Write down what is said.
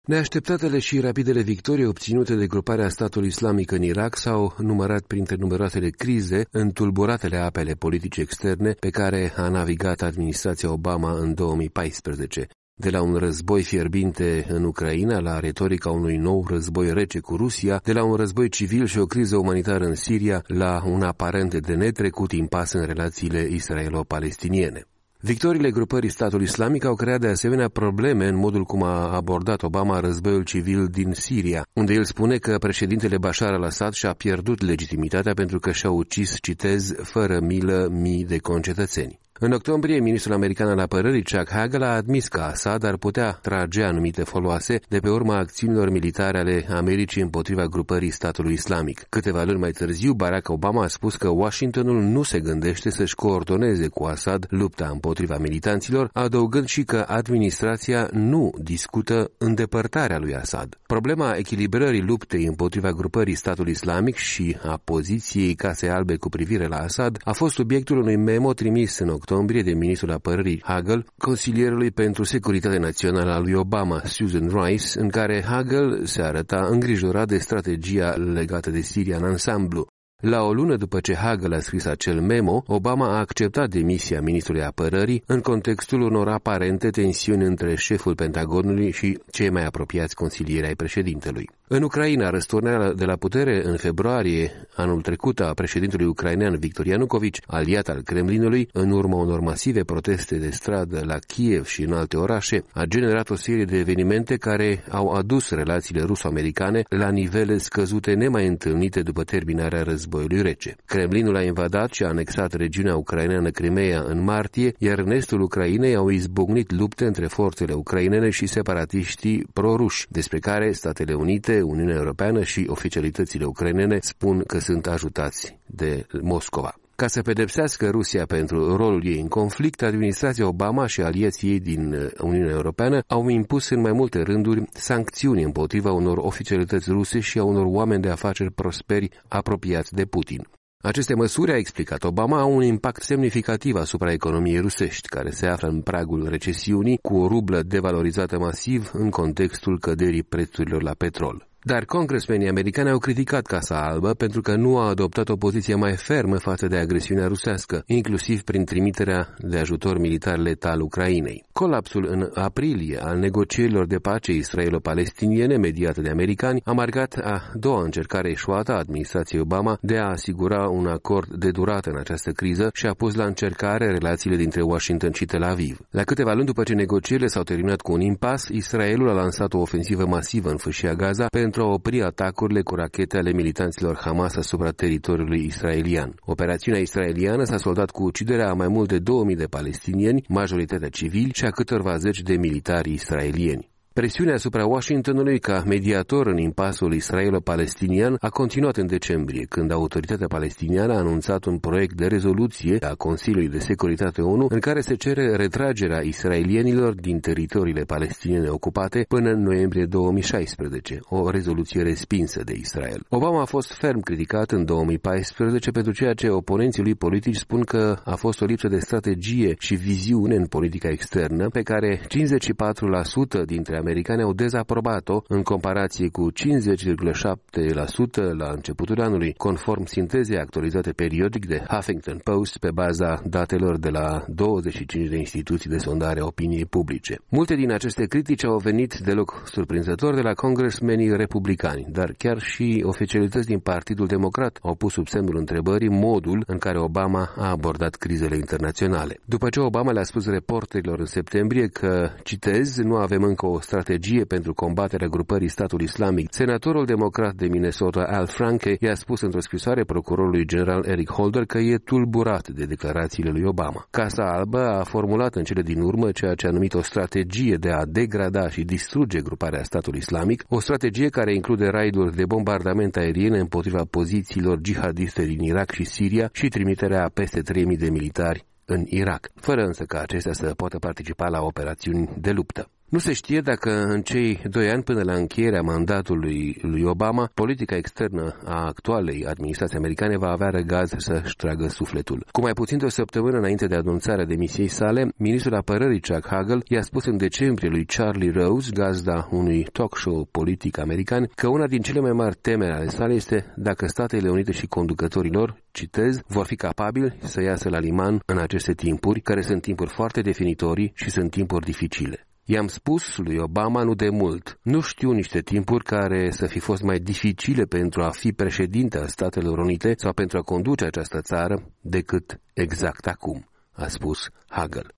Neașteptatele și rapidele victorii obținute de gruparea statului islamic în Irak s-au numărat printre numeroasele crize în tulburatele apele politice externe pe care a navigat administrația Obama în 2014. De la un război fierbinte în Ucraina la retorica unui nou război rece cu Rusia, de la un război civil și o criză umanitară în Siria la un aparent de netrecut impas în relațiile israelo-palestiniene. Victoriile grupării statului islamic au creat de asemenea probleme în modul cum a abordat Obama războiul civil din Siria, unde el spune că președintele Bashar al-Assad și-a pierdut legitimitatea pentru că și-a ucis, citez, fără milă mii de concetățeni. În octombrie, ministrul american al apărării Chuck Hagel a admis că Assad ar putea trage anumite foloase de pe urma acțiunilor militare ale Americii împotriva grupării statului islamic. Câteva luni mai târziu, Barack Obama a spus că Washingtonul nu se gândește să-și coordoneze cu Assad lupta împotriva militanților, adăugând și că administrația nu discută îndepărtarea lui Assad. Problema echilibrării luptei împotriva grupării statului islamic și a poziției Casei Albe cu privire la Assad a fost subiectul unui memo trimis în octombrie de ministrul apărării Hagel, consilierului pentru securitate națională al lui Obama, Susan Rice, în care Hagel se arăta îngrijorat de strategia legată de Siria în ansamblu. La o lună după ce Hagel a scris acel memo, Obama a acceptat demisia ministrului apărării în contextul unor aparente tensiuni între șeful Pentagonului și cei mai apropiați consilieri ai președintelui. În Ucraina, răsturnarea de la putere în februarie anul trecut a președintelui ucrainean Viktor Yanukovych, aliat al Kremlinului, în urma unor masive proteste de stradă la Kiev și în alte orașe, a generat o serie de evenimente care au adus relațiile ruso-americane la nivele scăzute nemai întâlnite după terminarea războiului rece. Kremlinul a invadat și a anexat regiunea ucraineană Crimeea în martie, iar în estul Ucrainei au izbucnit lupte între forțele ucrainene și separatiștii proruși, despre care Statele Unite, Uniunea Europeană și oficialitățile ucrainene spun că sunt ajutați de Moscova. Ca să pedepsească Rusia pentru rolul ei în conflict, administrația Obama și aliații ei din Uniunea Europeană au impus în mai multe rânduri sancțiuni împotriva unor oficialități ruse și a unor oameni de afaceri prosperi apropiați de Putin. Aceste măsuri, a explicat Obama, au un impact semnificativ asupra economiei rusești, care se află în pragul recesiunii, cu o rublă devalorizată masiv în contextul căderii prețurilor la petrol. Dar congresmenii americani au criticat Casa Albă pentru că nu a adoptat o poziție mai fermă față de agresiunea rusească, inclusiv prin trimiterea de ajutor militar letal Ucrainei. Colapsul în aprilie al negocierilor de pace israelo-palestiniene mediate de americani a marcat a doua încercare eșuată a administrației Obama de a asigura un acord de durată în această criză și a pus la încercare relațiile dintre Washington și Tel Aviv. La câteva luni după ce negocierile s-au terminat cu un impas, Israelul a lansat o ofensivă masivă în fâșia Gaza pentru a opri atacurile cu rachete ale militanților Hamas asupra teritoriului israelian. Operațiunea israeliană s-a soldat cu uciderea a mai mult de 2000 de palestinieni, majoritatea civili, și a câtorva zeci de militari israelieni. Presiunea asupra Washingtonului ca mediator în impasul israelo-palestinian a continuat în decembrie, când autoritatea palestiniană a anunțat un proiect de rezoluție a Consiliului de Securitate ONU în care se cere retragerea israelienilor din teritoriile palestiniene ocupate până în noiembrie 2016, o rezoluție respinsă de Israel. Obama a fost ferm criticat în 2014 pentru ceea ce oponenții lui politici spun că a fost o lipsă de strategie și viziune în politica externă, pe care 54% dintre americani au dezaprobat-o în comparație cu 50,7% la începutul anului, conform sintezei actualizate periodic de Huffington Post pe baza datelor de la 25 de instituții de sondare a opiniei publice. Multe din aceste critici au venit deloc surprinzător de la congresmenii republicani, dar chiar și oficialități din Partidul Democrat au pus sub semnul întrebării modul în care Obama a abordat crizele internaționale. După ce Obama le-a spus reporterilor în septembrie că, citez, nu avem încă o strategie pentru combaterea grupării statului islamic, senatorul democrat de Minnesota Al Franken i-a spus într-o scrisoare procurorului general Eric Holder că e tulburat de declarațiile lui Obama. Casa Albă a formulat în cele din urmă ceea ce a numit o strategie de a degrada și distruge gruparea statului islamic, o strategie care include raiduri de bombardament aeriene împotriva pozițiilor jihadiste din Irak și Siria și trimiterea a peste 3000 de militari în Irak, fără însă ca acestea să poată participa la operațiuni de luptă. Nu se știe dacă în cei 2 ani până la încheierea mandatului lui Obama, politica externă a actualei administrații americane va avea răgaz să-și tragă sufletul. Cu mai puțin de o săptămână înainte de anunțarea demisiei sale, ministrul apărării Chuck Hagel i-a spus în decembrie lui Charlie Rose, gazda unui talk show politic american, că una din cele mai mari temeri ale sale este dacă Statele Unite și conducătorii lor, citez, vor fi capabili să iasă la liman în aceste timpuri, care sunt timpuri foarte definitorii și sunt timpuri dificile. I-am spus lui Obama nu de mult, nu știu niște timpuri care să fi fost mai dificile pentru a fi președinte al Statelor Unite sau pentru a conduce această țară decât exact acum, a spus Hagel.